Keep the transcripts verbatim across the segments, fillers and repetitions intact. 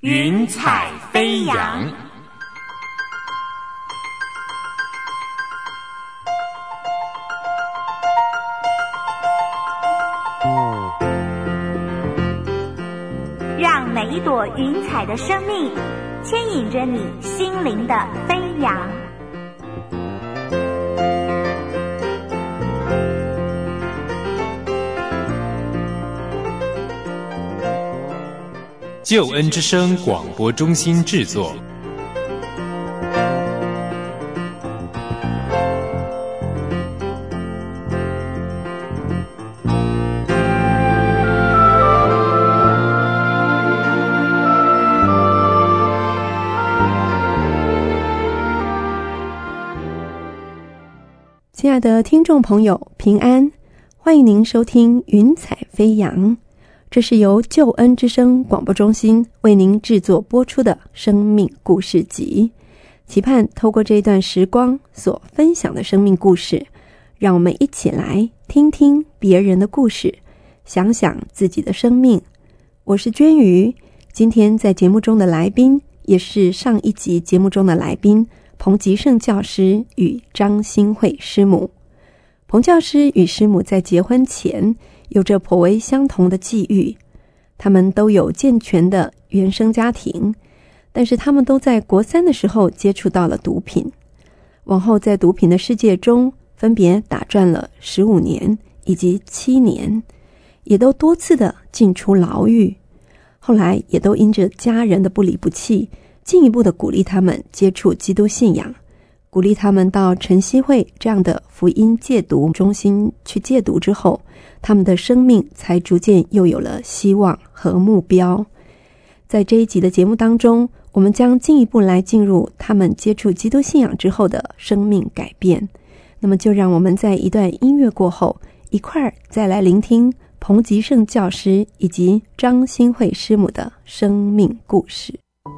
云彩飞扬。 让每一朵云彩的生命牵引着你心灵的飞扬。 救恩之声广播中心制作。 亲爱的听众朋友，平安，欢迎您收听云彩飞扬，这是由救恩之声广播中心为您制作播出的生命故事集，期盼透过这一段时光所分享的生命故事，让我们一起来听听别人的故事，想想自己的生命。我是娟瑜，今天在节目中的来宾也是上一集节目中的来宾彭吉胜教师与张新慧师母。彭教师与师母在结婚前有着颇为相同的际遇，他们都有健全的原生家庭，但是他们都在国三的时候接触到了毒品，往后在毒品的世界中分别打转了十五年以及七年，也都多次的进出牢狱，后来也都因着家人的不离不弃，进一步的鼓励他们接触基督信仰，鼓励他们到晨曦会这样的福音戒毒中心去戒毒之后，他们的生命才逐渐又有了希望和目标。在这一集的节目当中，我们将进一步来进入他们接触基督信仰之后的生命改变。那么就让我们在一段音乐过后，一块儿再来聆听彭吉胜教师以及张新慧师母的生命故事。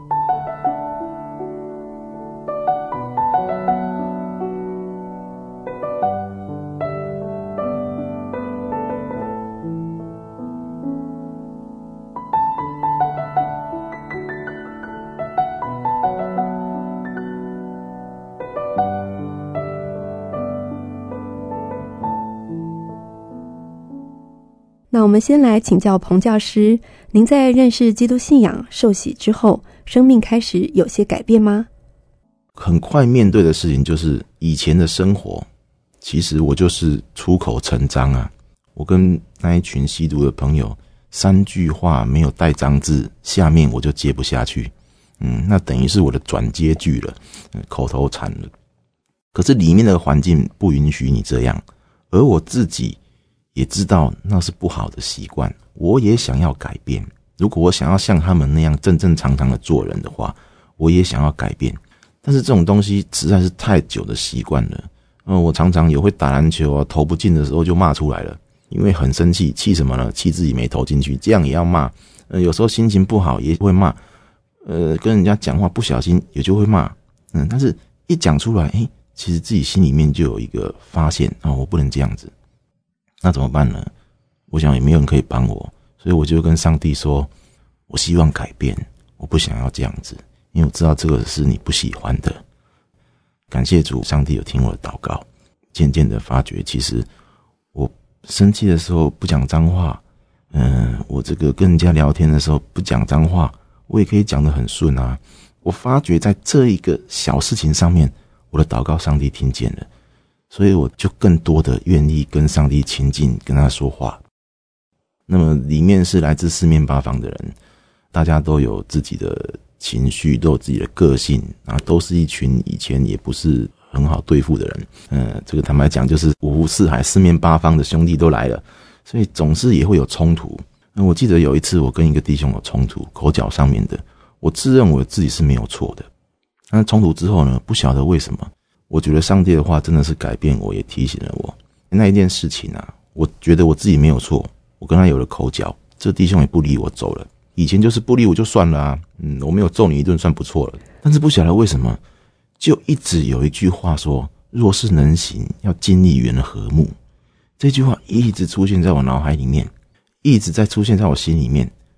那我们先来请教彭教师，您在认识基督信仰受洗之后，生命开始有些改变吗？ 很快面对的事情就是以前的生活，其实我就是出口成章啊。我跟那一群吸毒的朋友，三句话没有带脏字，下面我就接不下去。嗯，那等于是我的转接句了，口头禅了。可是里面的环境不允许你这样，而我自己也知道那是不好的习惯，我也想要改变。如果我想要像他们那样正正常常的做人的话，我也想要改变。但是这种东西实在是太久的习惯了。嗯，我常常也会打篮球啊，投不进的时候就骂出来了，因为很生气。气什么呢？气自己没投进去，这样也要骂。呃，有时候心情不好也会骂。呃，跟人家讲话不小心也就会骂。嗯，但是一讲出来，诶，其实自己心里面就有一个发现啊，我不能这样子。那怎么办呢？我想也没有人可以帮我，所以我就跟上帝说，我希望改变，我不想要这样子，因为我知道这个是你不喜欢的。感谢主，上帝有听我的祷告，渐渐的发觉，其实我生气的时候不讲脏话，嗯、呃，我这个跟人家聊天的时候不讲脏话，我也可以讲得很顺啊。我发觉在这一个小事情上面，我的祷告上帝听见了。所以我就更多的愿意跟上帝亲近，跟他说话。那么里面是来自四面八方的人，大家都有自己的情绪，都有自己的个性，啊，都是一群以前也不是很好对付的人。嗯，这个坦白讲，就是五湖四海、四面八方的兄弟都来了，所以总是也会有冲突。那我记得有一次我跟一个弟兄有冲突，口角上面的，我自认为自己是没有错的。那冲突之后呢，不晓得为什么，我觉得上帝的话真的是改变我，也提醒了我那一件事情啊。我觉得我自己没有错，我跟他有了口角，这弟兄也不理我走了。以前就是不理我就算了啊，嗯，我没有揍你一顿算不错了。但是不晓得为什么，就一直有一句话说，若是能行，要尽力与人和睦。这句话一直出现在我脑海里面，一直在出现在我心里面。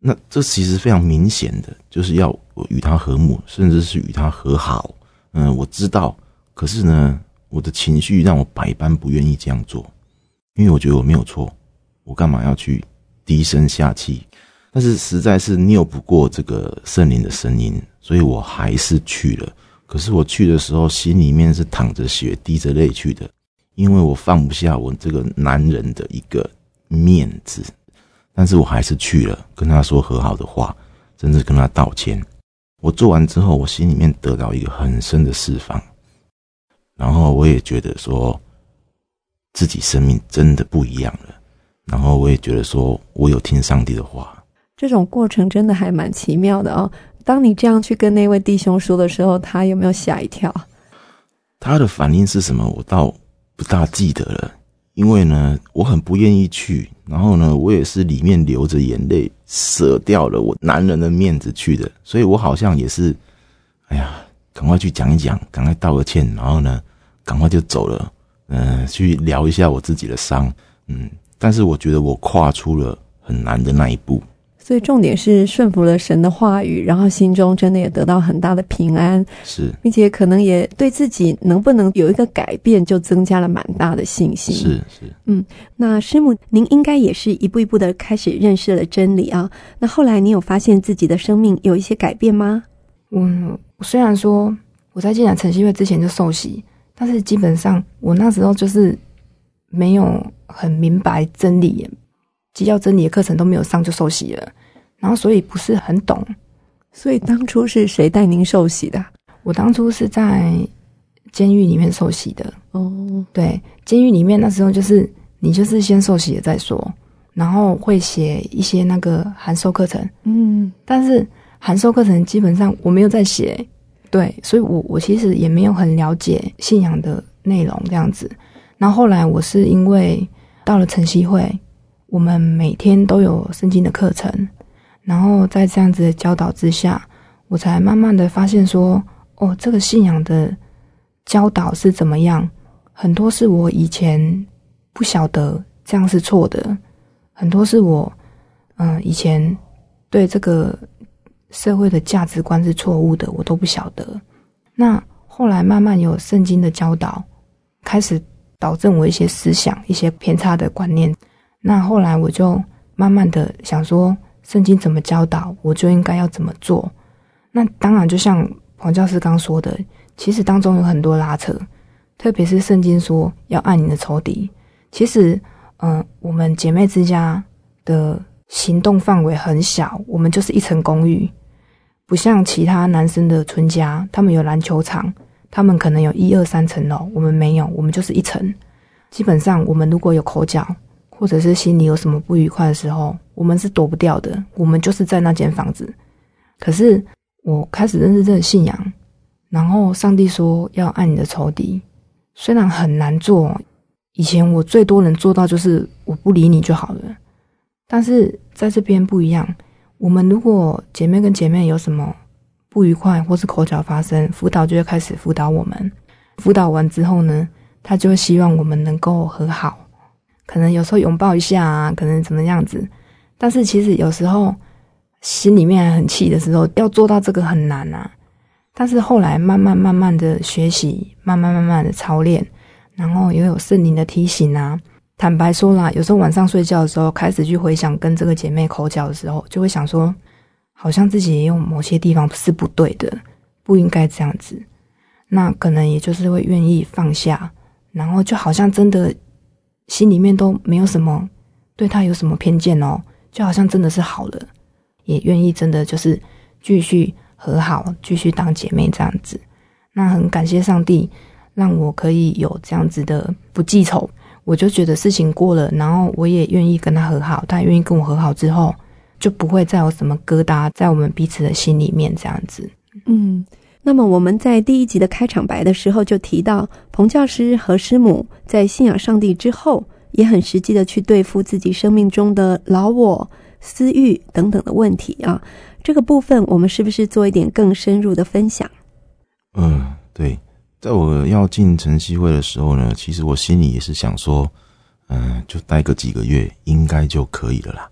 那这其实非常明显的，就是要我与他和睦，甚至是与他和好。嗯、呃，我知道，可是呢，我的情绪让我百般不愿意这样做，因为我觉得我没有错，我干嘛要去低声下气？但是实在是拗不过这个圣灵的声音，所以我还是去了。可是我去的时候，心里面是淌着血、滴着泪去的，因为我放不下我这个男人的一个面子。但是我还是去了，跟他说和好的话，甚至跟他道歉。我做完之后，我心里面得到一个很深的释放，然后我也觉得说自己生命真的不一样了，然后我也觉得说我有听上帝的话。 这种过程真的还蛮奇妙的哦。当你这样去跟那位弟兄说的时候，他有没有吓一跳？ 他的反应是什么我倒不大记得了，因为呢我很不愿意去，然后呢我也是里面流着眼泪舍掉了我男人的面子去的，所以我好像也是哎呀赶快去讲一讲，赶快道个歉，然后呢赶快就走了，嗯、呃，去聊一下我自己的伤。嗯，但是我觉得我跨出了很难的那一步。 所以重点是顺服了神的话语，然后心中真的也得到很大的平安， 是， 并且可能也对自己能不能有一个改变就增加了蛮大的信心。 是是， 嗯，那师母您应该也是一步一步的开始认识了真理啊。那后来你有发现自己的生命有一些改变吗？ 嗯，虽然说我在进来晨曦会之前就受洗，但是基本上我那时候就是没有很明白真理，基要真理的课程都没有上就受洗了，然后所以不是很懂。 所以当初是谁带您受洗的？ 我当初是在监狱里面受洗的。 哦， 对，监狱里面那时候就是你就是先受洗了再说，然后会写一些那个函授课程。 嗯， 但是函授课程基本上我没有在写，对，所以我我其实也没有很了解信仰的内容这样子。然后后来我是因为到了晨曦会，我们每天都有圣经的课程，然后在这样子的教导之下，我才慢慢的发现说，哦，这个信仰的教导是怎么样，很多是我以前不晓得这样是错的，很多是我嗯、呃、以前对这个社会的价值观是错误的，我都不晓得。那后来慢慢有圣经的教导，开始导正我一些思想，一些偏差的观念。那后来我就慢慢的想说，圣经怎么教导，我就应该要怎么做。那当然就像黄教师刚说的，其实当中有很多拉扯，特别是圣经说要爱你的仇敌。其实嗯、呃，我们姐妹之家的行动范围很小，我们就是一层公寓，不像其他男生的村家，他们有篮球场，他们可能有一二三层楼，我们没有，我们就是一层。基本上我们如果有口角，或者是心里有什么不愉快的时候，我们是躲不掉的，我们就是在那间房子。可是我开始认识这个信仰，然后上帝说要爱你的仇敌，虽然很难做，以前我最多能做到就是我不理你就好了，但是在这边不一样，我们如果姐妹跟姐妹有什么不愉快或是口角发生，辅导就会开始辅导我们，辅导完之后呢，他就会希望我们能够和好，可能有时候拥抱一下啊，可能怎么样子。但是其实有时候心里面还很气的时候，要做到这个很难啊。但是后来慢慢慢慢的学习，慢慢慢慢的操练，然后也有圣灵的提醒啊。坦白说啦，有时候晚上睡觉的时候，开始去回想跟这个姐妹口角的时候，就会想说，好像自己也有某些地方是不对的，不应该这样子。那可能也就是会愿意放下，然后就好像真的心里面都没有什么对他有什么偏见哦，就好像真的是好了，也愿意真的就是继续和好，继续当姐妹这样子。那很感谢上帝让我可以有这样子的不记仇，我就觉得事情过了，然后我也愿意跟他和好，他也愿意跟我和好之后，就不会再有什么疙瘩在我们彼此的心里面这样子。 嗯，那么我们在第一集的开场白的时候就提到，彭教师和师母在信仰上帝之后，也很实际的去对付自己生命中的老我、私欲等等的问题啊。这个部分我们是不是做一点更深入的分享？ 嗯，对，在我要进晨曦会的时候呢，其实我心里也是想说，嗯、呃，就待个几个月应该就可以了啦。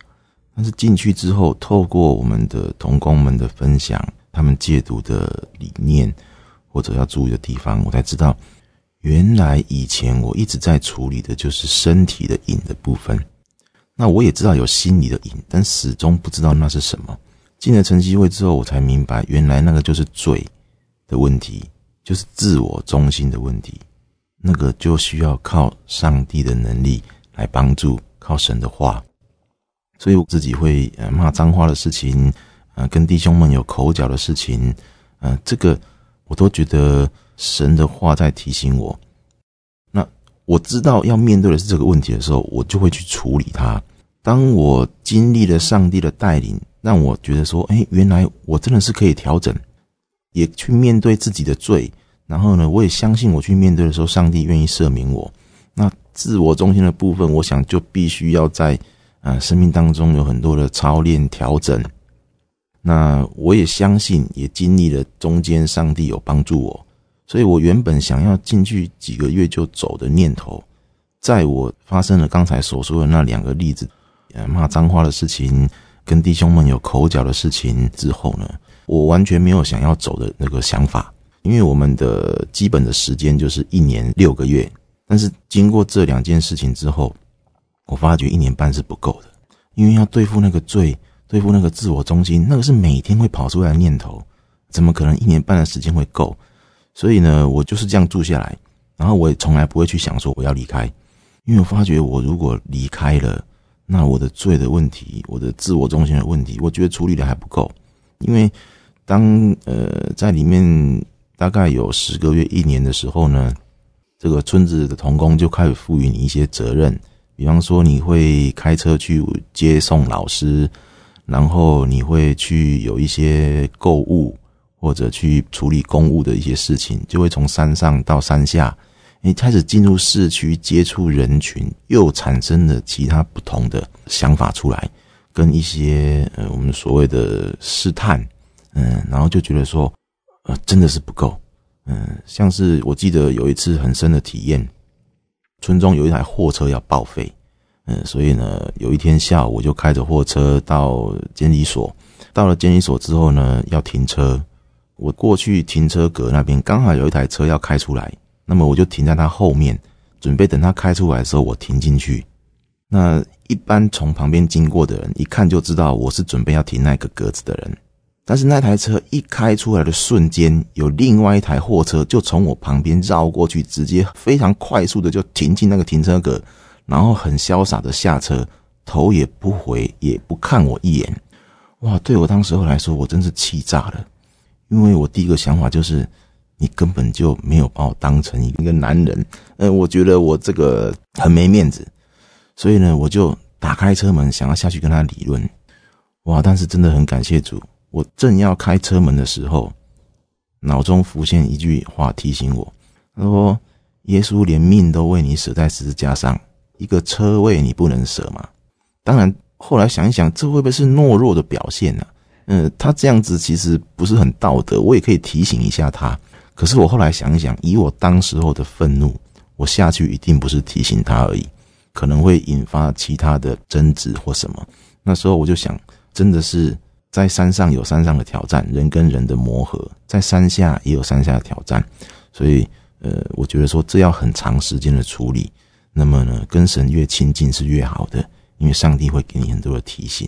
但是进去之后，透过我们的同工们的分享，他们戒毒的理念或者要注意的地方，我才知道原来以前我一直在处理的就是身体的瘾的部分。那我也知道有心理的瘾，但始终不知道那是什么。进了晨曦会之后，我才明白原来那个就是罪的问题，就是自我中心的问题，那个就需要靠上帝的能力来帮助，靠神的话。所以我自己会呃骂脏话的事情，呃跟弟兄们有口角的事情，呃这个我都觉得神的话在提醒我。那我知道要面对的是这个问题的时候，我就会去处理它。当我经历了上帝的带领，让我觉得说，诶，原来我真的是可以调整，也去面对自己的罪。然后呢，我也相信我去面对的时候，上帝愿意赦免我。那自我中心的部分，我想就必须要在呃生命当中有很多的操练调整。那我也相信，也经历了中间上帝有帮助我。所以我原本想要进去几个月就走的念头，在我发生了刚才所说的那两个例子，呃骂脏话的事情，跟弟兄们有口角的事情之后呢，我完全没有想要走的那个想法。因为我们的基本的时间就是一年六个月，但是经过这两件事情之后，我发觉一年半是不够的。因为要对付那个罪，对付那个自我中心，那个是每天会跑出来的念头，怎么可能一年半的时间会够？所以呢，我就是这样住下来，然后我也从来不会去想说我要离开。因为我发觉我如果离开了，那我的罪的问题，我的自我中心的问题，我觉得处理的还不够。因为当呃在里面大概有十个月一年的时候呢，这个村子的同工就开始赋予你一些责任，比方说你会开车去接送老师，然后你会去有一些购物或者去处理公务的一些事情，就会从山上到山下，你开始进入市区接触人群，又产生了其他不同的想法出来，跟一些呃我们所谓的试探，嗯，然后就觉得说呃真的是不够。嗯，像是我记得有一次很深的体验，村中有一台货车要报废，嗯，所以呢有一天下午我就开着货车到监理所，到了监理所之后呢要停车，我过去停车格那边刚好有一台车要开出来，那么我就停在他后面，准备等他开出来的时候我停进去。那一般从旁边经过的人一看就知道我是准备要停那个格子的人，但是那台车一开出来的瞬间，有另外一台货车就从我旁边绕过去，直接非常快速的就停进那个停车格，然后很潇洒的下车，头也不回也不看我一眼。哇，对我当时候来说我真是气炸了。因为我第一个想法就是你根本就没有把我当成一个男人，呃，我觉得我这个很没面子，所以呢我就打开车门想要下去跟他理论。哇，但是真的很感谢主，我正要开车门的时候，脑中浮现一句话提醒我，他说耶稣连命都为你舍在十字架上，一个车位你不能舍吗？当然后来想一想，这会不会是懦弱的表现呢、啊？嗯，他这样子其实不是很道德，我也可以提醒一下他。可是我后来想一想，以我当时候的愤怒，我下去一定不是提醒他而已，可能会引发其他的争执或什么。那时候我就想，真的是在山上有山上的挑战，人跟人的磨合，在山下也有山下的挑战，所以呃，我觉得说这要很长时间的处理。那么呢，跟神越亲近是越好的，因为上帝会给你很多的提醒。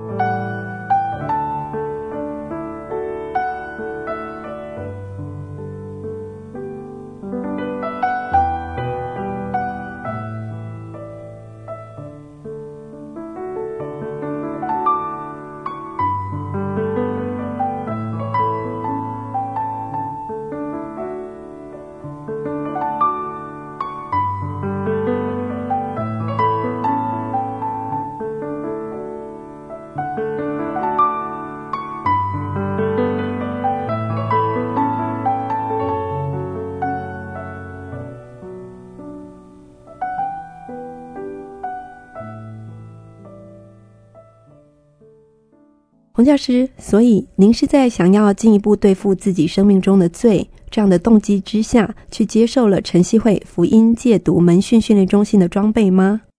洪教师，所以您是在想要进一步对付自己生命中的罪这样的动机之下，去接受了晨曦会福音戒毒门训训练中心的装备吗？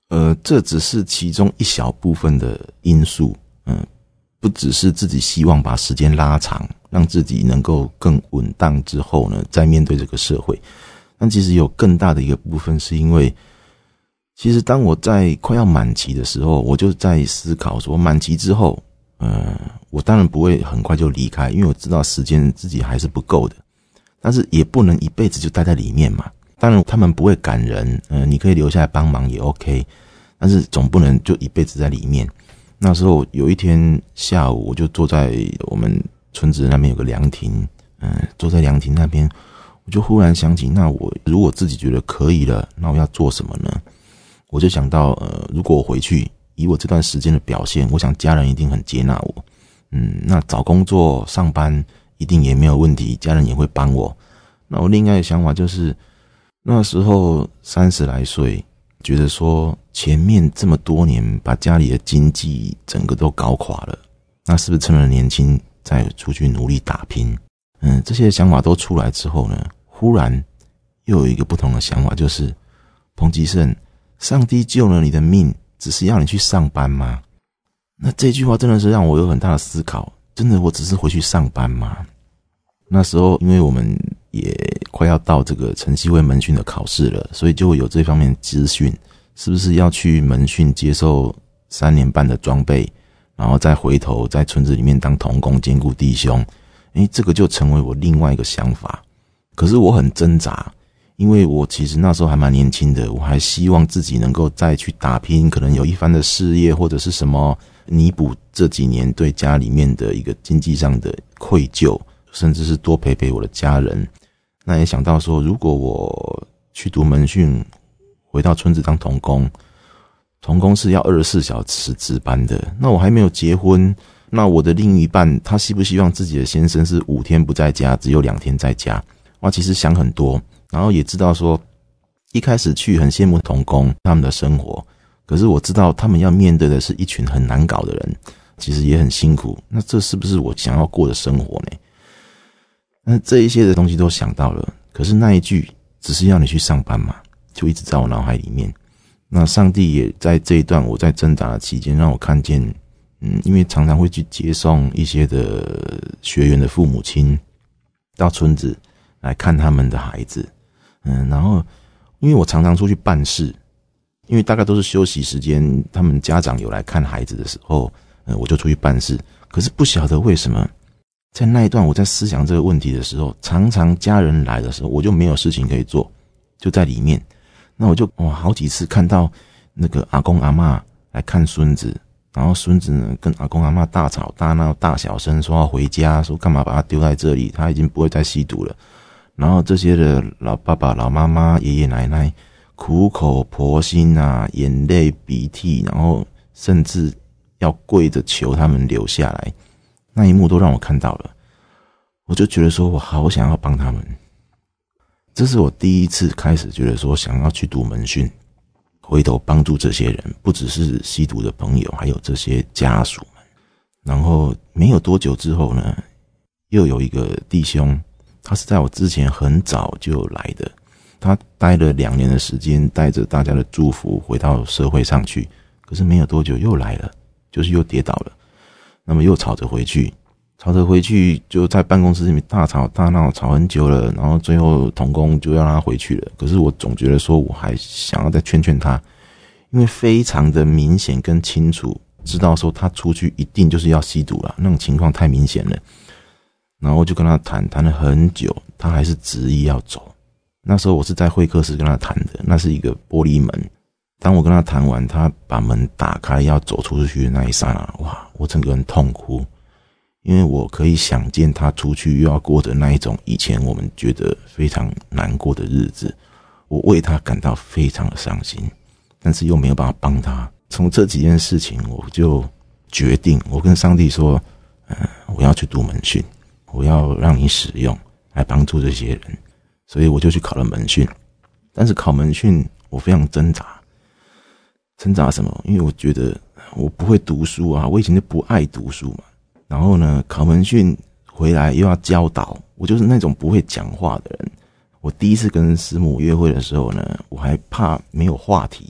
呃，这只是其中一小部分的因素，嗯、呃，不只是自己希望把时间拉长，让自己能够更稳当之后呢，再面对这个社会。但其实有更大的一个部分是因为，其实当我在快要满期的时候，我就在思考说，满期之后，呃，我当然不会很快就离开，因为我知道时间自己还是不够的，但是也不能一辈子就待在里面嘛。当然他们不会赶人，呃，你可以留下来帮忙也 OK， 但是总不能就一辈子在里面。那时候有一天下午，我就坐在我们村子那边有个凉亭，嗯、呃，坐在凉亭那边，我就忽然想起，那我如果自己觉得可以了，那我要做什么呢？我就想到，呃，如果我回去，以我这段时间的表现，我想家人一定很接纳我，嗯，那找工作上班一定也没有问题，家人也会帮我。那我另外的想法就是，那时候三十来岁，觉得说前面这么多年把家里的经济整个都搞垮了，那是不是趁着年轻再出去努力打拼？嗯，这些想法都出来之后呢，忽然又有一个不同的想法，就是彭吉胜，上帝救了你的命，只是要你去上班吗？那这句话真的是让我有很大的思考，真的我只是回去上班吗？那时候因为我们也快要到这个晨曦会门训的考试了，所以就会有这方面的资讯，是不是要去门训接受三年半的装备，然后再回头在村子里面当同工兼顾弟兄。诶，这个就成为我另外一个想法。可是我很挣扎，因为我其实那时候还蛮年轻的，我还希望自己能够再去打拼，可能有一番的事业或者是什么弥补这几年对家里面的一个经济上的愧疚，甚至是多陪陪我的家人。那也想到说，如果我去读门训，回到村子当同工，同工是要二十四小时值班的，那我还没有结婚，那我的另一半他希不希望自己的先生是五天不在家，只有两天在家？哇，其实想很多，然后也知道说，一开始去很羡慕同工他们的生活，可是我知道他们要面对的是一群很难搞的人，其实也很辛苦。那这是不是我想要过的生活呢？那这一些的东西都想到了，可是那一句只是要你去上班嘛，就一直在我脑海里面。那上帝也在这一段我在挣扎的期间，让我看见，嗯，因为常常会去接送一些的学员的父母亲到村子来看他们的孩子，嗯，然后因为我常常出去办事，因为大概都是休息时间，他们家长有来看孩子的时候，嗯，我就出去办事。可是不晓得为什么，在那一段我在思想这个问题的时候，常常家人来的时候，我就没有事情可以做，就在里面。那我就哇好几次看到那个阿公阿嬷来看孙子，然后孙子呢跟阿公阿嬷大吵大闹，大小声说要回家，说干嘛把他丢在这里，他已经不会再吸毒了。然后这些的老爸爸老妈妈爷爷奶奶苦口婆心啊，眼泪鼻涕，然后甚至要跪着求他们留下来，那一幕都让我看到了。我就觉得说我好想要帮他们。这是我第一次开始觉得说想要去读门训，回头帮助这些人，不只是吸毒的朋友，还有这些家属们。然后没有多久之后呢，又有一个弟兄，他是在我之前很早就来的，他待了两年的时间，带着大家的祝福回到社会上去，可是没有多久又来了，就是又跌倒了，那么又吵着回去，吵着回去就在办公室里面大吵大闹，吵很久了，然后最后同工就让他回去了。可是我总觉得说我还想要再劝劝他，因为非常的明显跟清楚知道说他出去一定就是要吸毒了，那种情况太明显了。然后就跟他谈谈了很久，他还是执意要走。那时候我是在会客室跟他谈的，那是一个玻璃门，当我跟他谈完，他把门打开要走出去的那一刹那，哇，我整个人痛哭。因为我可以想见他出去又要过着那一种以前我们觉得非常难过的日子，我为他感到非常的伤心，但是又没有办法帮他。从这几件事情，我就决定，我跟上帝说，嗯、呃，我要去读门训，我要让你使用来帮助这些人，所以我就去考了门训。但是考门训我非常挣扎，挣扎什么？因为我觉得我不会读书啊，我以前就不爱读书嘛。然后呢，考门训回来又要教导，我就是那种不会讲话的人。我第一次跟师母约会的时候呢，我还怕没有话题，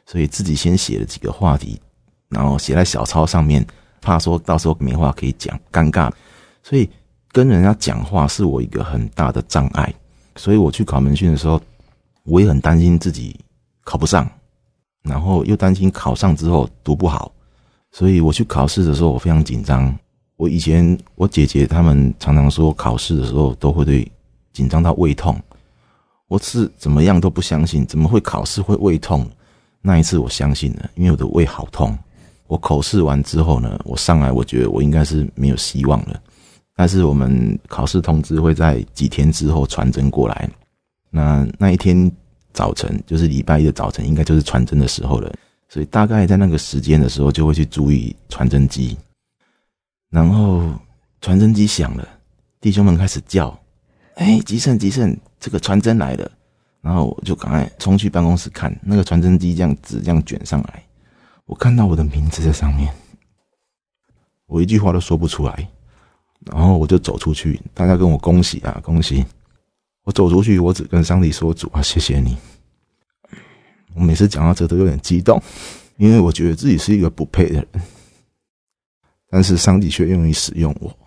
所以自己先写了几个话题，然后写在小抄上面，怕说到时候没话可以讲，尴尬。所以跟人家讲话是我一个很大的障碍。所以我去考门训的时候，我也很担心自己考不上，然后又担心考上之后读不好。所以我去考试的时候，我非常紧张。我以前我姐姐她们常常说考试的时候都会对紧张到胃痛，我是怎么样都不相信，怎么会考试会胃痛？那一次我相信了，因为我的胃好痛。我口试完之后呢，我上来我觉得我应该是没有希望了，但是我们考试通知会在几天之后传真过来，那那一天早晨就是礼拜一的早晨，应该就是传真的时候了，所以大概在那个时间的时候就会去注意传真机。然后传真机响了，弟兄们开始叫，哎，吉胜吉胜，这个传真来了。然后我就赶快冲去办公室看，那个传真机这样纸这样卷上来，我看到我的名字在上面，我一句话都说不出来。然后我就走出去，大家跟我恭喜啊恭喜。我走出去，我只跟上帝说，主啊，谢谢你。我每次讲到这都有点激动，因为我觉得自己是一个不配的人，但是上帝却愿意使用我。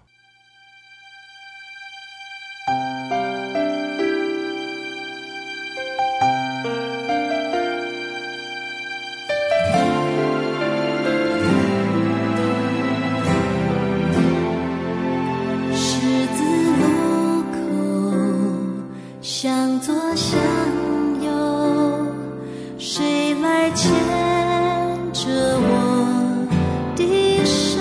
十字路口，向左向右，谁来牵着我的手？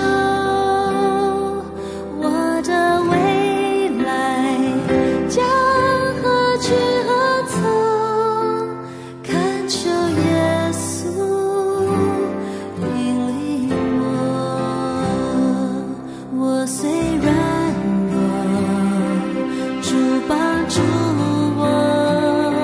我的未来将何去何从？恳求耶稣引领我。我虽软弱，主帮助我。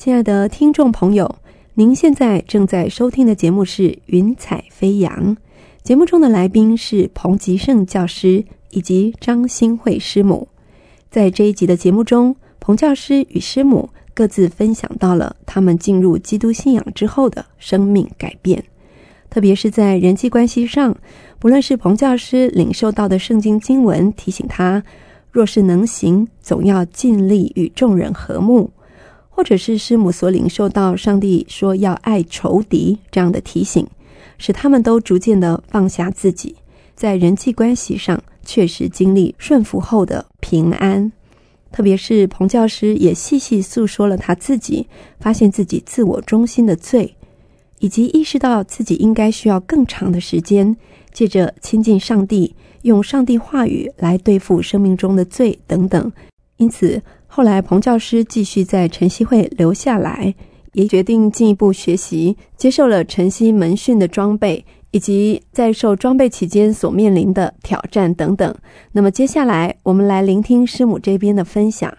亲爱的听众朋友，您现在正在收听的节目是《云彩飞扬》，节目中的来宾是彭吉胜教师以及张新慧师母。在这一集的节目中，彭教师与师母各自分享到了他们进入基督信仰之后的生命改变，特别是在人际关系上，不论是彭教师领受到的圣经经文提醒他，若是能行，总要尽力与众人和睦，或者是师母所领受到上帝说要爱仇敌这样的提醒，使他们都逐渐的放下自己，在人际关系上确实经历顺服后的平安。特别是彭教师也细细诉说了他自己发现自己自我中心的罪，以及意识到自己应该需要更长的时间，借着亲近上帝，用上帝话语来对付生命中的罪等等。因此后来彭教师继续在晨曦会留下来，也决定进一步学习，接受了晨曦门训的装备，以及在受装备期间所面临的挑战等等。那么接下来我们来聆听师母这边的分享。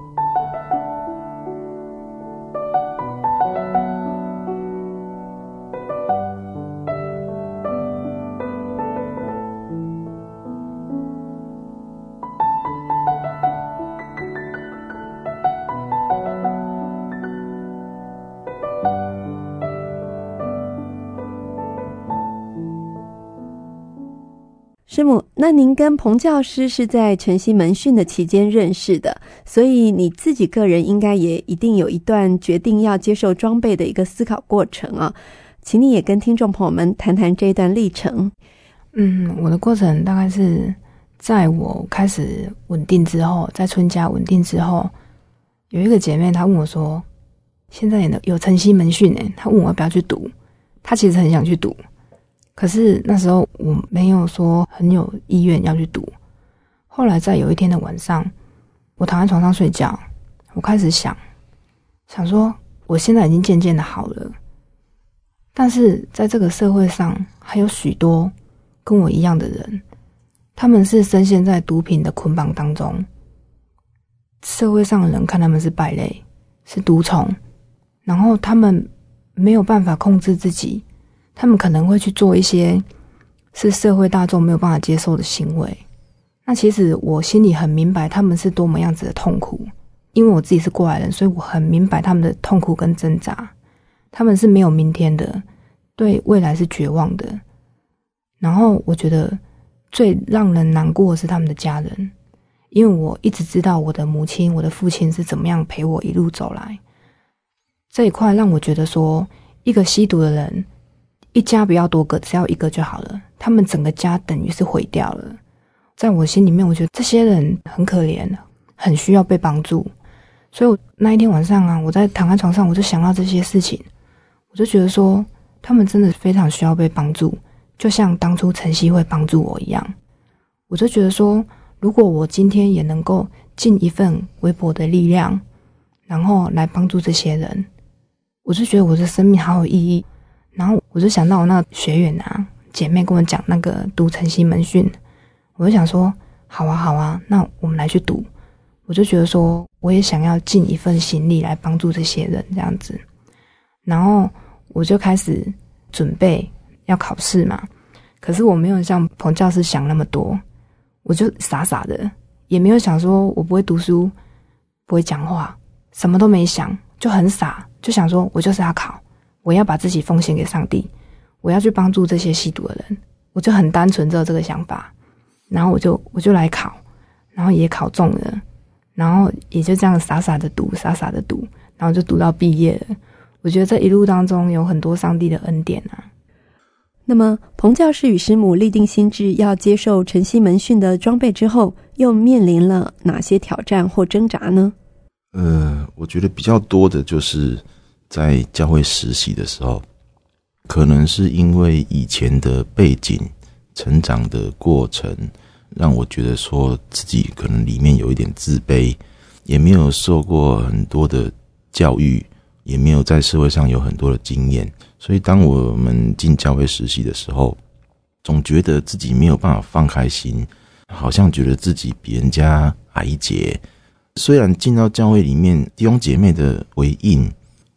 师母，那您跟彭教师是在晨曦门训的期间认识的，所以你自己个人应该也一定有一段决定要接受装备的一个思考过程啊，请你也跟听众朋友们谈谈这一段历程。 嗯，我的过程大概是在我开始稳定之后，在春家稳定之后，有一个姐妹她问我说，现在有晨曦门训耶，她问我要不要去读，她其实很想去读，可是那时候我没有说很有意愿要去读。后来在有一天的晚上，我躺在床上睡觉，我开始想想说我现在已经渐渐的好了，但是在这个社会上还有许多跟我一样的人，他们是深陷在毒品的捆绑当中，社会上的人看他们是败类，是毒虫，然后他们没有办法控制自己，他们可能会去做一些是社会大众没有办法接受的行为。那其实我心里很明白他们是多么样子的痛苦，因为我自己是过来人，所以我很明白他们的痛苦跟挣扎。他们是没有明天的，对未来是绝望的。然后我觉得最让人难过的是他们的家人，因为我一直知道我的母亲我的父亲是怎么样陪我一路走来。这一块让我觉得说，一个吸毒的人一家不要多个，只要一个就好了，他们整个家等于是毁掉了。在我心里面，我觉得这些人很可怜，很需要被帮助。所以我那一天晚上啊，我在躺在床上，我就想到这些事情，我就觉得说他们真的非常需要被帮助，就像当初晨曦会帮助我一样。我就觉得说，如果我今天也能够尽一份微薄的力量，然后来帮助这些人，我就觉得我的生命好有意义。然后我就想到我那个学员啊，姐妹跟我讲那个读晨曦门训，我就想说好啊好啊，那我们来去读。我就觉得说我也想要尽一份心力来帮助这些人这样子。然后我就开始准备要考试嘛，可是我没有像彭教师想那么多，我就傻傻的，也没有想说我不会读书不会讲话，什么都没想，就很傻，就想说我就是要考，我要把自己奉献给上帝，我要去帮助这些吸毒的人，我就很单纯只有这个想法。然后我就我就来考，然后也考中了，然后也就这样傻傻的读傻傻的读，然后就读到毕业了。我觉得这一路当中有很多上帝的恩典啊。 那么彭教师与师母立定心志要接受晨曦门训的装备之后，又面临了哪些挑战或挣扎呢？ 呃，我觉得比较多的就是在教会实习的时候，可能是因为以前的背景成长的过程，让我觉得说自己可能里面有一点自卑，也没有受过很多的教育，也没有在社会上有很多的经验，所以当我们进教会实习的时候，总觉得自己没有办法放开心，好像觉得自己比人家矮一截。虽然进到教会里面弟兄姐妹的回应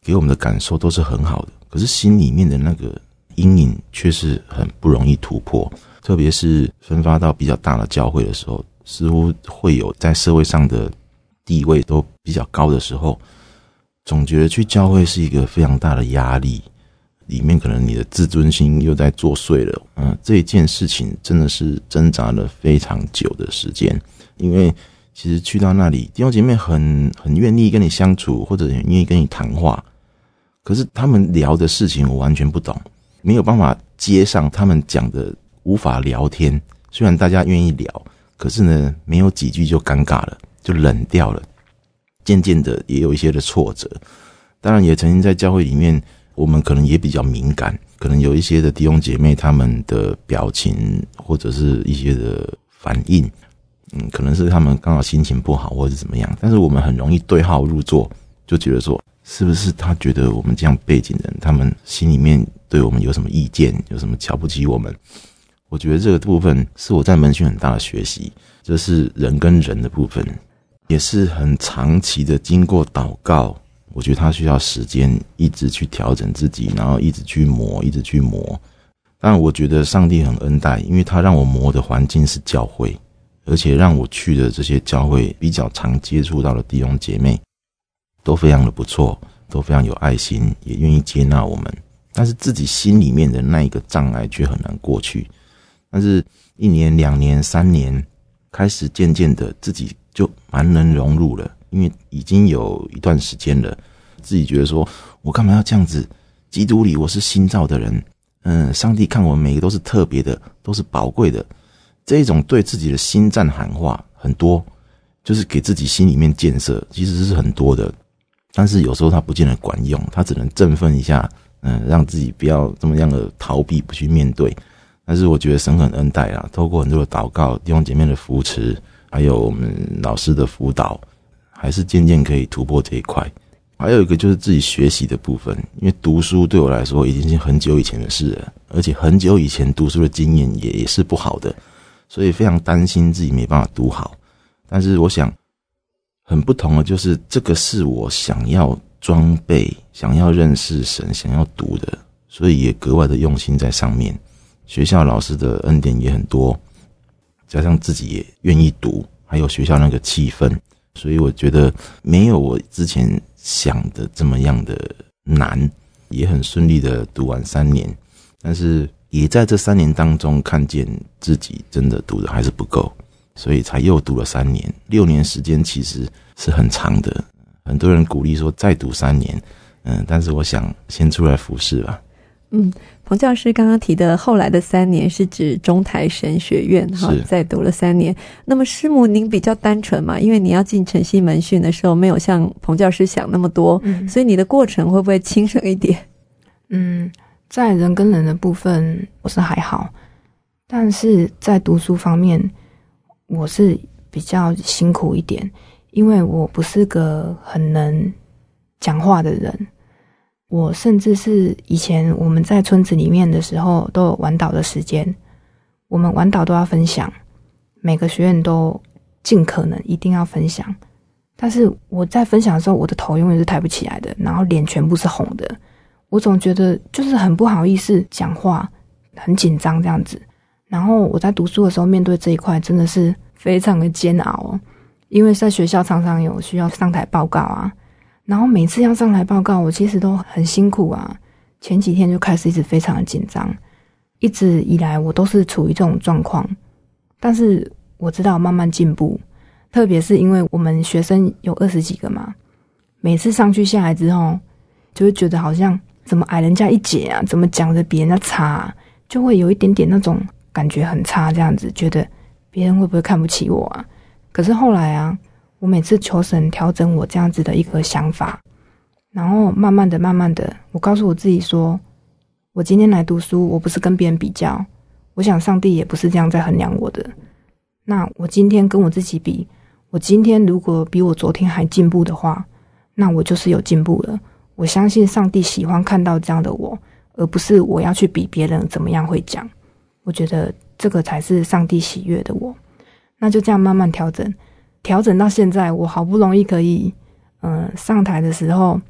给我们的感受都是很好的，可是心里面的那个阴影却是很不容易突破，特别是分发到比较大的教会的时候，似乎会有在社会上的地位都比较高的时候，总觉得去教会是一个非常大的压力，里面可能你的自尊心又在作祟了。嗯，这一件事情真的是挣扎了非常久的时间，因为其实去到那里，弟兄姐妹很很愿意跟你相处，或者很愿意跟你谈话，可是他们聊的事情我完全不懂，没有办法接上他们讲的，无法聊天。虽然大家愿意聊，可是呢，没有几句就尴尬了，就冷掉了。渐渐的也有一些的挫折，当然也曾经在教会里面，我们可能也比较敏感，可能有一些的弟兄姐妹他们的表情或者是一些的反应，嗯，可能是他们刚好心情不好或者是怎么样，但是我们很容易对号入座，就觉得说是不是他觉得我们这样背景人，他们心里面对我们有什么意见，有什么瞧不起我们。我觉得这个部分是我在门训很大的学习，这是人跟人的部分，也是很长期的经过祷告，我觉得他需要时间一直去调整自己，然后一直去磨一直去磨。当然我觉得上帝很恩待，因为他让我磨的环境是教会，而且让我去的这些教会比较常接触到的弟兄姐妹都非常的不错，都非常有爱心，也愿意接纳我们，但是自己心里面的那一个障碍却很难过去。但是一年两年三年，开始渐渐的自己就蛮能融入了，因为已经有一段时间了，自己觉得说我干嘛要这样子，基督里我是新造的人，嗯，上帝看我们每个都是特别的，都是宝贵的，这一种对自己的心战喊话很多，就是给自己心里面建设，其实是很多的，但是有时候它不见得管用，它只能振奋一下，嗯，让自己不要这么样的逃避，不去面对。但是我觉得神很恩待啦，透过很多的祷告，弟兄姐妹的扶持，还有我们老师的辅导，还是渐渐可以突破这一块。还有一个就是自己学习的部分，因为读书对我来说已经是很久以前的事了，而且很久以前读书的经验也也是不好的，所以非常担心自己没办法读好。但是我想很不同的就是这个是我想要装备，想要认识神，想要读的，所以也格外的用心在上面。学校老师的恩典也很多，加上自己也愿意读，还有学校那个气氛，所以我觉得没有我之前想的这么样的难，也很顺利的读完三年。但是也在这三年当中看见自己真的读的还是不够，所以才又读了三年。六年时间其实是很长的，很多人鼓励说再读三年，嗯，但是我想先出来服侍吧。 嗯，彭教师刚刚提的后来的三年是指中台神学院哈，再读了三年。那么师母您比较单纯嘛，因为你要进晨曦门训的时候没有像彭教师想那么多，嗯，所以你的过程会不会轻省一点？ 嗯，在人跟人的部分我是还好，但是在读书方面我是比较辛苦一点，因为我不是个很能讲话的人。我甚至是以前我们在村子里面的时候都有晚祷的时间，我们晚祷都要分享，每个学院都尽可能一定要分享，但是我在分享的时候我的头永远是抬不起来的，然后脸全部是红的，我总觉得就是很不好意思讲话，很紧张这样子。然后我在读书的时候面对这一块真的是非常的煎熬哦，因为在学校常常有需要上台报告啊，然后每次要上台报告我其实都很辛苦啊，前几天就开始一直非常的紧张，一直以来我都是处于这种状况。但是我知道慢慢进步，特别是因为我们学生有二十几个嘛，每次上去下来之后就会觉得好像怎么矮人家一截啊，怎么讲得比人家差啊，就会有一点点那种感觉很差，这样子觉得别人会不会看不起我啊。可是后来啊，我每次求神调整我这样子的一个想法，然后慢慢的慢慢的我告诉我自己说，我今天来读书我不是跟别人比较，我想上帝也不是这样在衡量我的，那我今天跟我自己比，我今天如果比我昨天还进步的话，那我就是有进步了。我相信上帝喜欢看到这样的我，而不是我要去比别人怎么样会讲，我觉得这个才是上帝喜悦的我。那就这样慢慢调整调整到现在，我好不容易可以嗯、呃，上台的时候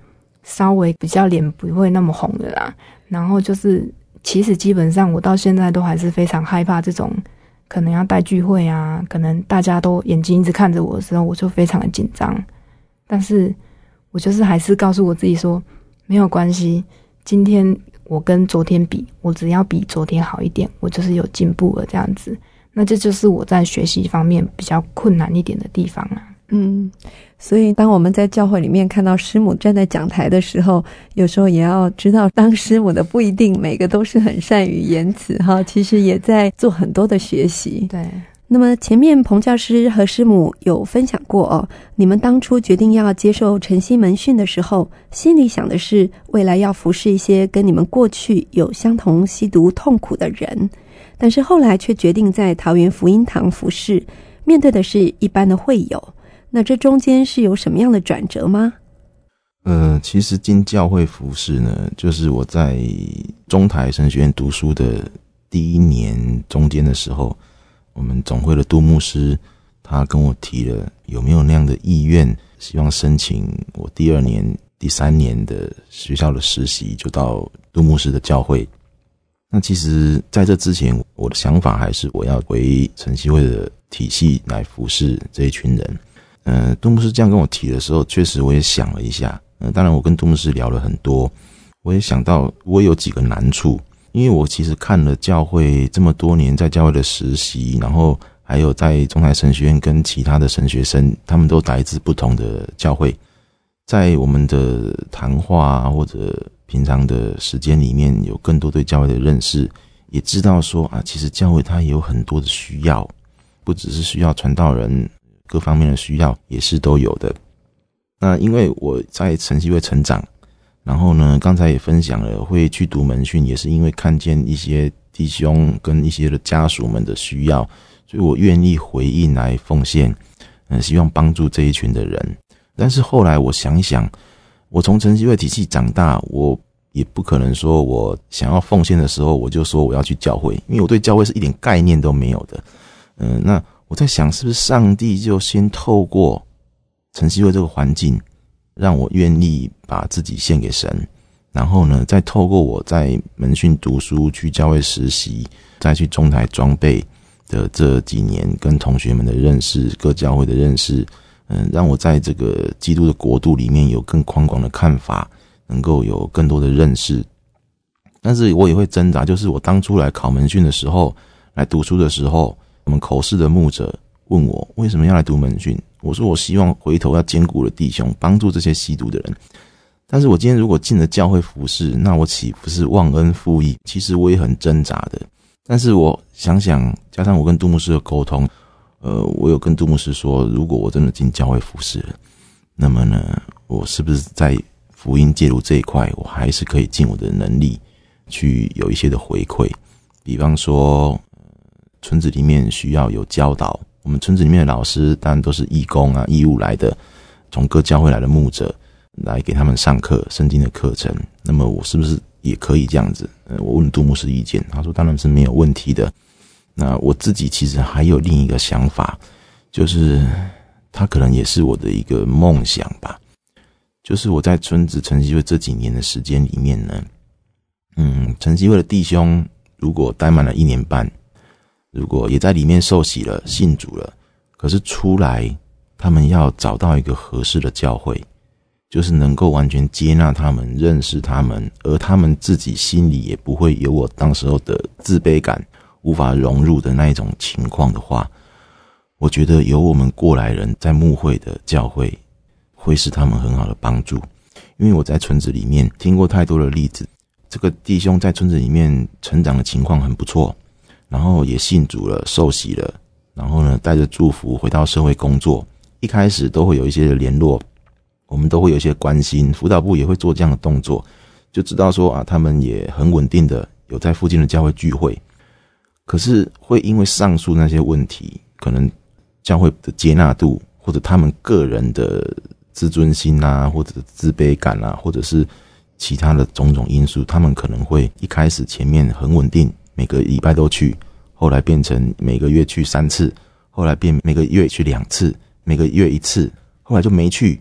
稍微比较脸不会那么红的啦。然后就是其实基本上我到现在都还是非常害怕这种可能要带聚会啊，可能大家都眼睛一直看着我的时候，我就非常的紧张。但是我就是还是告诉我自己说，没有关系，今天我跟昨天比，我只要比昨天好一点，我就是有进步了这样子。那这就是我在学习方面比较困难一点的地方啊。 嗯，所以当我们在教会里面看到师母站在讲台的时候，有时候也要知道，当师母的不一定每个都是很善于言辞哈，其实也在做很多的学习。 对。 那么前面彭教师和师母有分享过哦，你们当初决定要接受晨曦门训的时候，心里想的是未来要服侍一些跟你们过去有相同吸毒痛苦的人，但是后来却决定在桃园福音堂服侍，面对的是一般的会友。那这中间是有什么样的转折吗？ 呃，其实进教会服侍呢，就是我在中台神学院读书的第一年中间的时候，我们总会的杜牧师他跟我提了有没有那样的意愿，希望申请我第二年第三年的学校的实习，就到杜牧师的教会。那其实在这之前，我的想法还是我要回晨曦会的体系来服侍这一群人。呃，杜牧师这样跟我提的时候，确实我也想了一下。呃，当然我跟杜牧师聊了很多，我也想到我有几个难处，因为我其实看了教会这么多年在教会的实习，然后还有在中台神学院跟其他的神学生，他们都来自不同的教会，在我们的谈话或者平常的时间里面，有更多对教会的认识，也知道说啊，其实教会它也有很多的需要，不只是需要传道人，各方面的需要也是都有的。那因为我在晨曦会成长，然后呢，刚才也分享了会去读门训，也是因为看见一些弟兄跟一些的家属们的需要，所以我愿意回应来奉献，嗯，希望帮助这一群的人。但是后来我想一想，我从晨曦会体系长大，我也不可能说我想要奉献的时候我就说我要去教会，因为我对教会是一点概念都没有的。嗯，那我在想，是不是上帝就先透过晨曦会这个环境，让我愿意把自己献给神，然后呢，再透过我在门训读书、去教会实习，再去中台装备的这几年跟同学们的认识、各教会的认识，嗯，让我在这个基督的国度里面有更宽广的看法，能够有更多的认识。但是我也会挣扎，就是我当初来考门训的时候，来读书的时候，我们口试的牧者问我为什么要来读门训，我说我希望回头要兼顾了弟兄，帮助这些吸毒的人。但是我今天如果进了教会服侍，那我岂不是忘恩负义？其实我也很挣扎的。但是我想想，加上我跟杜牧师的沟通，呃，我有跟杜牧师说，如果我真的进教会服侍了，那么呢，我是不是在福音介入这一块，我还是可以尽我的能力去有一些的回馈。比方说，村子里面需要有教导，我们村子里面的老师当然都是义工啊，义务来的，从各教会来的牧者来给他们上课圣经的课程，那么我是不是也可以这样子？呃，我问杜牧师意见，他说当然是没有问题的。那我自己其实还有另一个想法，就是他可能也是我的一个梦想吧，就是我在村子晨曦会这几年的时间里面呢，嗯，晨曦会的弟兄如果待满了一年半，如果也在里面受洗了信主了，可是出来他们要找到一个合适的教会，就是能够完全接纳他们，认识他们，而他们自己心里也不会有我当时候的自卑感，无法融入的那一种情况的话，我觉得有我们过来人在牧会的教会会是他们很好的帮助。因为我在村子里面听过太多的例子，这个弟兄在村子里面成长的情况很不错，然后也信主了，受洗了，然后呢带着祝福回到社会工作，一开始都会有一些的联络，我们都会有一些关心，辅导部也会做这样的动作，就知道说啊，他们也很稳定的有在附近的教会聚会。可是会因为上述那些问题，可能教会的接纳度，或者他们个人的自尊心啊，或者自卑感啊，或者是其他的种种因素，他们可能会一开始前面很稳定，每个礼拜都去，后来变成每个月去三次，后来变每个月去两次，每个月一次，后来就没去，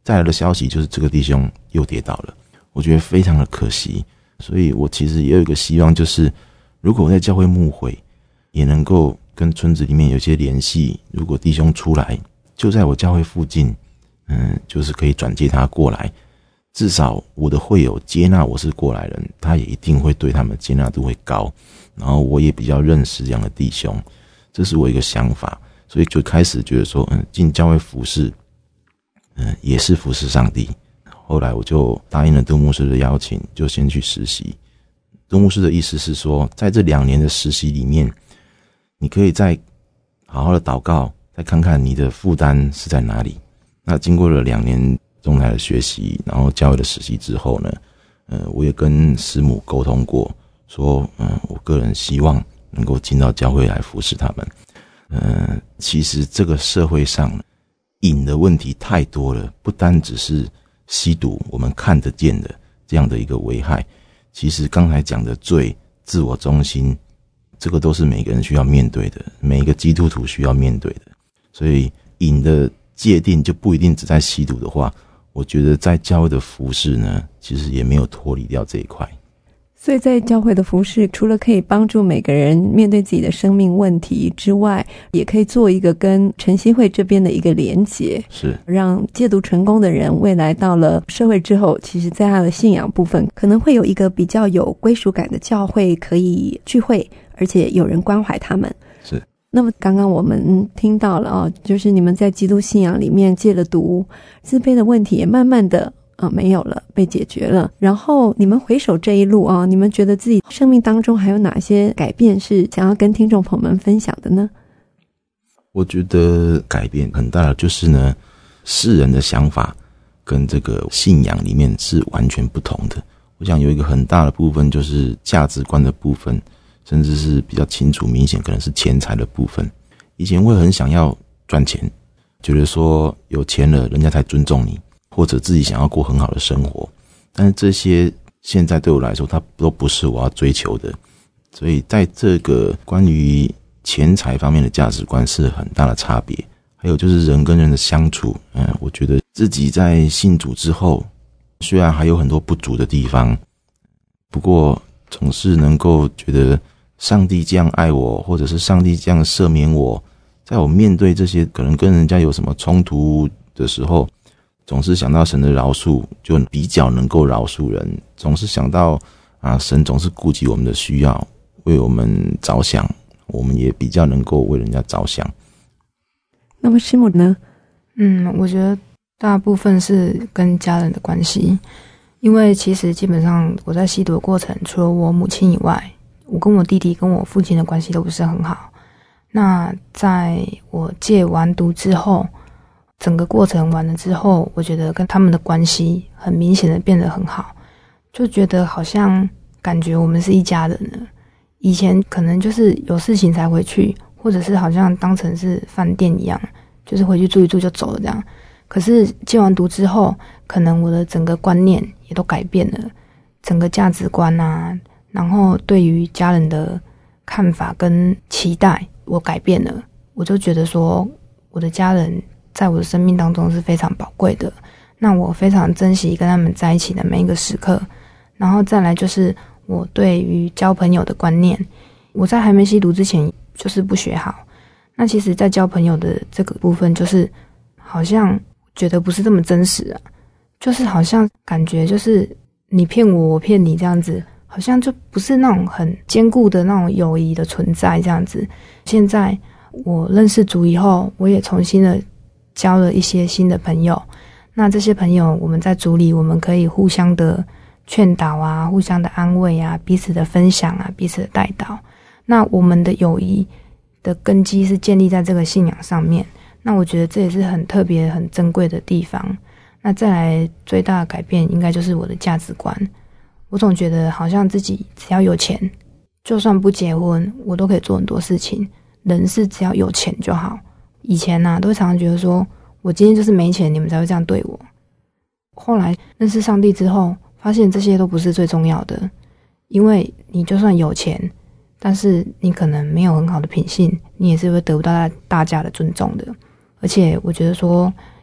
再来的消息就是这个弟兄又跌倒了，我觉得非常的可惜。所以我其实也有一个希望，就是如果我在教会牧会也能够跟村子里面有些联系，如果弟兄出来就在我教会附近，嗯，就是可以转接他过来，至少我的会友接纳我是过来人，他也一定会对他们接纳度会高，然后我也比较认识这样的弟兄，这是我一个想法。所以就开始觉得说，嗯，进教会服事，嗯，也是服事上帝。后来我就答应了杜牧师的邀请，就先去实习。杜牧师的意思是说，在这两年的实习里面，你可以再好好的祷告，再看看你的负担是在哪里。那经过了两年中台的学习，然后教会的实习之后呢，呃，我也跟师母沟通过，说，嗯、呃，我个人希望能够进到教会来服侍他们。呃，其实这个社会上瘾的问题太多了，不单只是吸毒我们看得见的这样的一个危害，其实刚才讲的罪、自我中心，这个都是每个人需要面对的，每一个基督徒需要面对的。所以瘾的界定就不一定只在吸毒的话，我觉得在教会的服事呢，其实也没有脱离掉这一块。 所以在教会的服事，除了可以帮助每个人面对自己的生命问题之外，也可以做一个跟晨曦会这边的一个连结， 是让戒毒成功的人未来到了社会之后，其实在他的信仰部分可能会有一个比较有归属感的教会可以聚会，而且有人关怀他们。 是。 那么刚刚我们听到了哦，就是你们在基督信仰里面戒了毒，自卑的问题也慢慢的啊，没有了，被解决了。然后你们回首这一路啊，你们觉得自己生命当中还有哪些改变是想要跟听众朋友们分享的呢？ 我觉得改变很大的就是呢，世人的想法跟这个信仰里面是完全不同的。我想有一个很大的部分就是价值观的部分，甚至是比较清楚明显可能是钱财的部分。以前会很想要赚钱，觉得说有钱了人家才尊重你，或者自己想要过很好的生活，但是这些现在对我来说它都不是我要追求的。所以在这个关于钱财方面的价值观是很大的差别。还有就是人跟人的相处，嗯，我觉得自己在信主之后虽然还有很多不足的地方，不过总是能够觉得上帝这样爱我，或者是上帝这样赦免我，在我面对这些可能跟人家有什么冲突的时候，总是想到神的饶恕，就比较能够饶恕人。总是想到啊，神总是顾及我们的需要，为我们着想，我们也比较能够为人家着想。 那么师母呢？ 嗯，我觉得大部分是跟家人的关系，因为其实基本上我在吸毒的过程，除了我母亲以外，我跟我弟弟跟我父亲的关系都不是很好。那在我戒完毒之后，整个过程完了之后，我觉得跟他们的关系很明显的变得很好，就觉得好像感觉我们是一家人了。以前可能就是有事情才回去，或者是好像当成是饭店一样，就是回去住一住就走了这样。可是戒完毒之后，可能我的整个观念也都改变了，整个价值观啊，然后对于家人的看法跟期待我改变了。我就觉得说我的家人在我的生命当中是非常宝贵的，那我非常珍惜跟他们在一起的每一个时刻。然后再来就是我对于交朋友的观念，我在还没吸毒之前就是不学好，那其实在交朋友的这个部分就是好像觉得不是这么真实啊，就是好像感觉就是你骗我我骗你这样子，好像就不是那种很坚固的那种友谊的存在这样子。现在我认识主以后，我也重新的交了一些新的朋友，那这些朋友我们在主里我们可以互相的劝导啊，互相的安慰啊，彼此的分享啊，彼此的带导。那我们的友谊的根基是建立在这个信仰上面，那我觉得这也是很特别很珍贵的地方。那再来最大的改变应该就是我的价值观，我总觉得好像自己只要有钱，就算不结婚我都可以做很多事情，人是只要有钱就好。以前啊都常常觉得说我今天就是没钱你们才会这样对我，后来认识上帝之后发现这些都不是最重要的，因为你就算有钱，但是你可能没有很好的品性，你也是会得不到大家的尊重的。而且我觉得说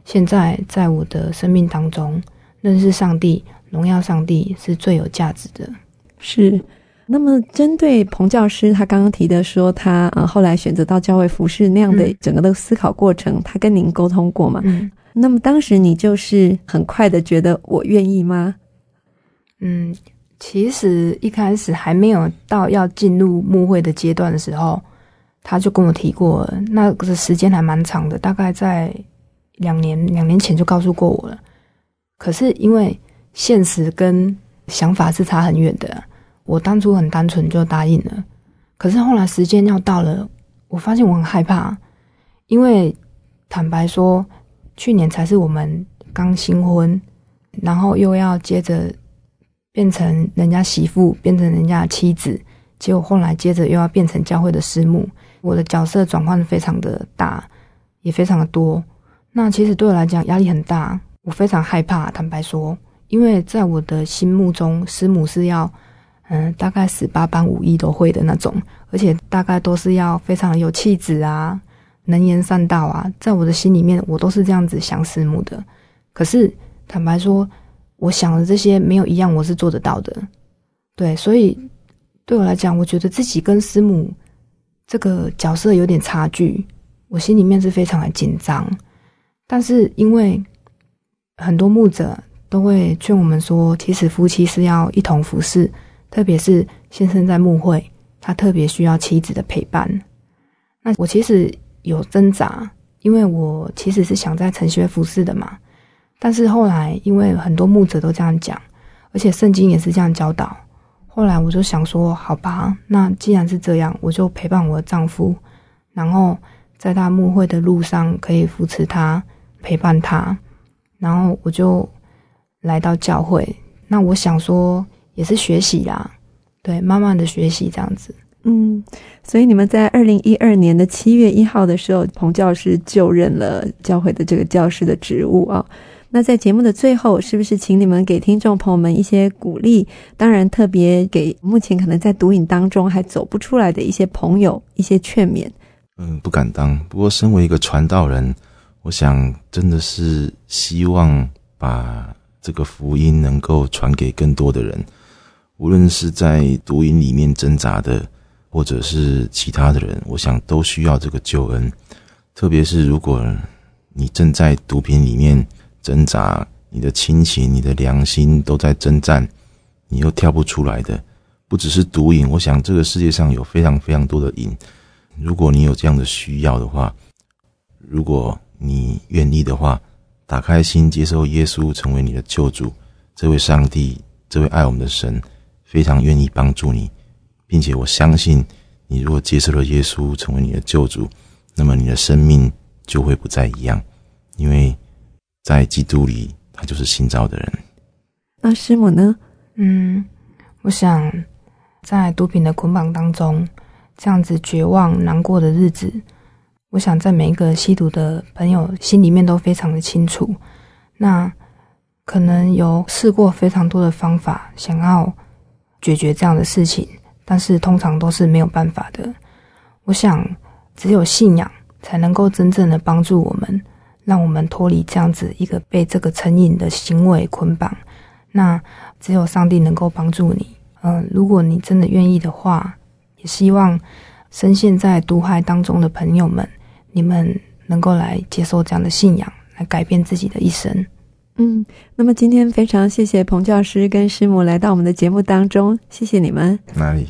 现在在我的生命当中，认识上帝、荣耀上帝是最有价值的。 是。那么针对彭教师他刚刚提的说他呃后来选择到教会服事那样的整个的思考过程，嗯、他跟您沟通过吗？嗯，那么当时你就是很快的觉得我愿意吗？ 嗯，其实一开始还没有到要进入牧会的阶段的时候，他就跟我提过了，那个时间还蛮长的，大概在两年两年前就告诉过我了。可是因为现实跟想法是差很远的，我当初很单纯就答应了。可是后来时间要到了，我发现我很害怕，因为坦白说，去年才是我们刚新婚，然后又要接着变成人家媳妇，变成人家的妻子，结果后来接着又要变成教会的师母，我的角色转换非常的大，也非常的多。那其实对我来讲压力很大，我非常害怕，坦白说，因为在我的心目中，师母是要嗯，大概十八般武艺都会的那种，而且大概都是要非常有气质啊，能言善道啊，在我的心里面我都是这样子想师母的。可是坦白说，我想的这些没有一样我是做得到的。对，所以对我来讲，我觉得自己跟师母这个角色有点差距，我心里面是非常的紧张。但是因为很多牧者都会劝我们说，其实夫妻是要一同服侍，特别是先生在牧会，他特别需要妻子的陪伴。那我其实有挣扎，因为我其实是想在晨曦会服侍的嘛，但是后来因为很多牧者都这样讲，而且圣经也是这样教导，后来我就想说，好吧，那既然是这样，我就陪伴我的丈夫，然后在他牧会的路上可以扶持他，陪伴他，然后我就来到教会。那我想说也是学习啦，对，慢慢的学习这样子。 嗯，所以你们在二零一二年的七月一号的时候，彭教师就任了教会的这个教师的职务啊。那在节目的最后，是不是请你们给听众朋友们一些鼓励？当然，特别给目前可能在毒瘾当中还走不出来的一些朋友一些劝勉。 嗯，不敢当。不过，身为一个传道人，我想真的是希望把这个福音能够传给更多的人，无论是在毒瘾里面挣扎的，或者是其他的人，我想都需要这个救恩。特别是如果你正在毒品里面挣扎，你的亲情、你的良心都在征战，你又跳不出来的，不只是毒瘾，我想这个世界上有非常非常多的瘾。如果你有这样的需要的话，如果你愿意的话，打开心接受耶稣成为你的救主，这位上帝，这位爱我们的神非常愿意帮助你，并且我相信你如果接受了耶稣成为你的救主，那么你的生命就会不再一样，因为在基督里他就是新造的人。 那师母呢？ 嗯，我想在毒品的捆绑当中，这样子绝望难过的日子，我想在每一个吸毒的朋友心里面都非常的清楚。那可能有试过非常多的方法想要解决这样的事情，但是通常都是没有办法的。我想只有信仰才能够真正的帮助我们，让我们脱离这样子一个被这个成瘾的行为捆绑。那只有上帝能够帮助你。嗯、呃，如果你真的愿意的话，也希望深陷在毒害当中的朋友们，你们能够来接受这样的信仰，来改变自己的一生。 嗯，那么今天非常谢谢彭教师跟师母来到我们的节目当中，谢谢你们。 哪里？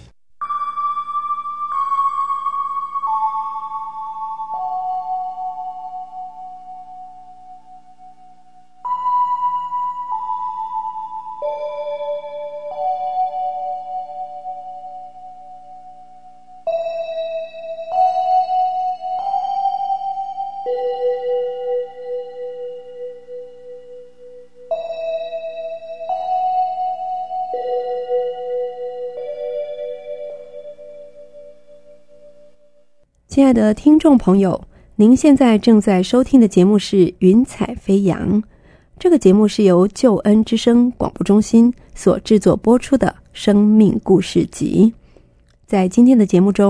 亲爱的听众朋友，您现在正在收听的节目是《云彩飞扬》，这个节目是由救恩之声广播中心所制作播出的生命故事集。在今天的节目中，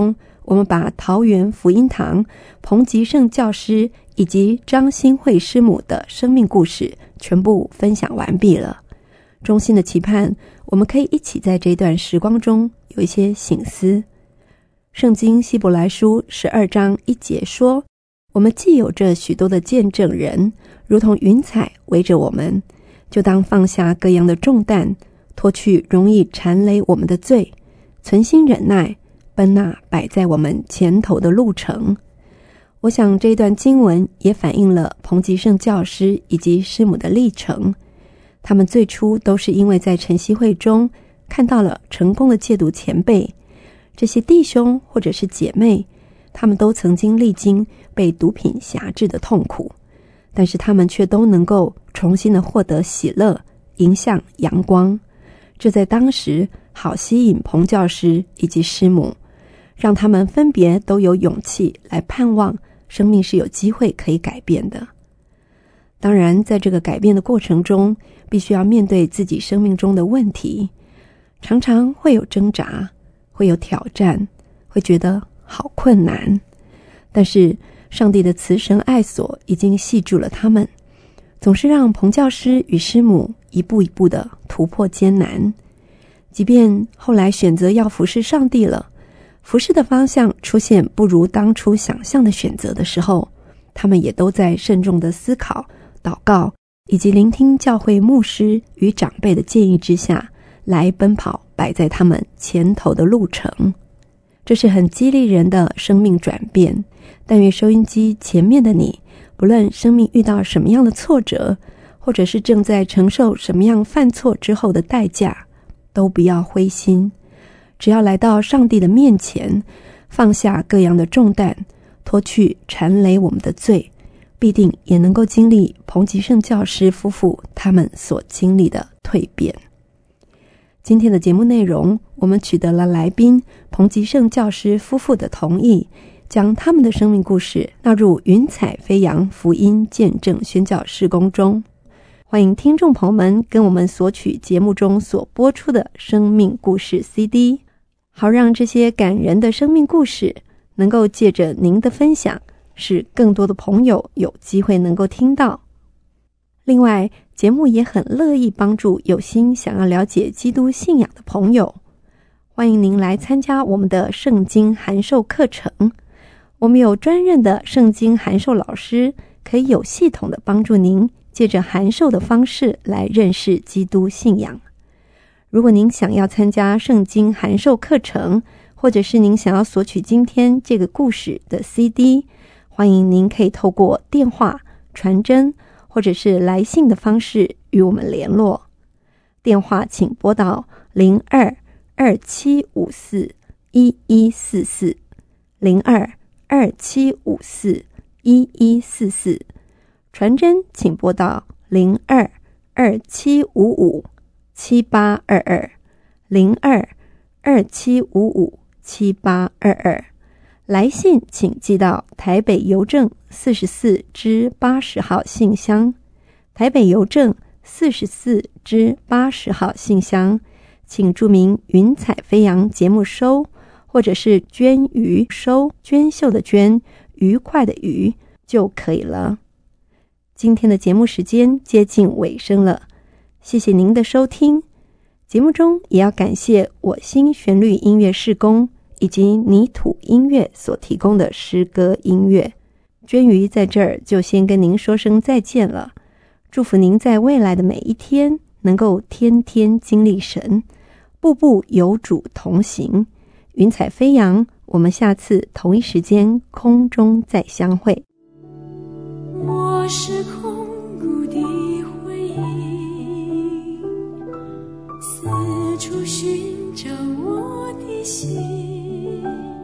我们把桃园福音堂彭吉胜教师以及张新慧师母的生命故事全部分享完毕了。衷心的期盼我们可以一起在这段时光中有一些省思。圣经希伯来书十二章一节说，我们既有着许多的见证人，如同云彩围着我们，就当放下各样的重担，脱去容易缠累我们的罪，存心忍耐，奔那摆在我们前头的路程。我想这一段经文也反映了彭吉胜教师以及师母的历程。他们最初都是因为在晨曦会中看到了成功的戒毒前辈，这些弟兄或者是姐妹，他们都曾经历经被毒品辖制的痛苦，但是他们却都能够重新的获得喜乐，迎向阳光。这在当时好吸引彭教师以及师母，让他们分别都有勇气来盼望生命是有机会可以改变的。当然在这个改变的过程中，必须要面对自己生命中的问题，常常会有挣扎，会有挑战，会觉得好困难，但是上帝的慈神爱所已经系住了他们，总是让彭教师与师母一步一步的突破艰难。即便后来选择要服侍上帝了，服侍的方向出现不如当初想象的选择的时候，他们也都在慎重的思考、祷告以及聆听教会牧师与长辈的建议之下，来奔跑摆在他们前头的路程。这是很激励人的生命转变。但愿收音机前面的你，不论生命遇到什么样的挫折，或者是正在承受什么样犯错之后的代价，都不要灰心。只要来到上帝的面前，放下各样的重担，脱去缠累我们的罪，必定也能够经历彭吉胜教师夫妇他们所经历的蜕变。今天的节目内容，我们取得了来宾彭吉胜教师夫妇的同意，将他们的生命故事纳入云彩飞扬福音见证宣教事工中。欢迎听众朋友们跟我们索取节目中所播出的生命故事 C D， 好让这些感人的生命故事能够借着您的分享，使更多的朋友有机会能够听到。另外，节目也很乐意帮助有心想要了解基督信仰的朋友，欢迎您来参加我们的圣经函授课程。我们有专任的圣经函授老师，可以有系统的帮助您借着函授的方式来认识基督信仰。如果您想要参加圣经函授课程，或者是您想要索取今天这个故事的 C D， 欢迎您可以透过电话、传真或者是来信的方式与我们联络。电话请拨到零二二七五四一一四四 零二二七五四一一四四，传真请拨到零二二七五五七八二二 零二二七五五七八二二，来信请寄到台北邮政四十四支八十号信箱，台北邮政四十四支八十号信箱，请注明云彩飞扬节目收，或者是捐鱼收，娟秀的娟，愉快的愉就可以了。今天的节目时间接近尾声了，谢谢您的收听。节目中也要感谢我心旋律音乐事工以及泥土音乐所提供的诗歌音乐。娟鱼在这儿就先跟您说声再见了，祝福您在未来的每一天能够天天经历神，步步有主同行。云彩飞扬，我们下次同一时间空中再相会。 我是空谷的回忆，四处寻找我的心，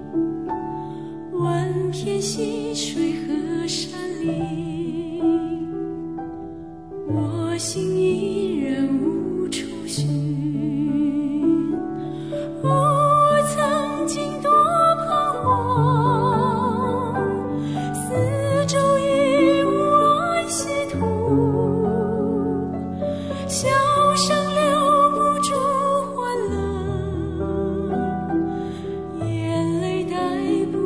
万片溪水和山林，我心依然无处寻。我曾经多彷徨，四周已无安息土，笑声留不住欢乐，眼泪带不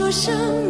生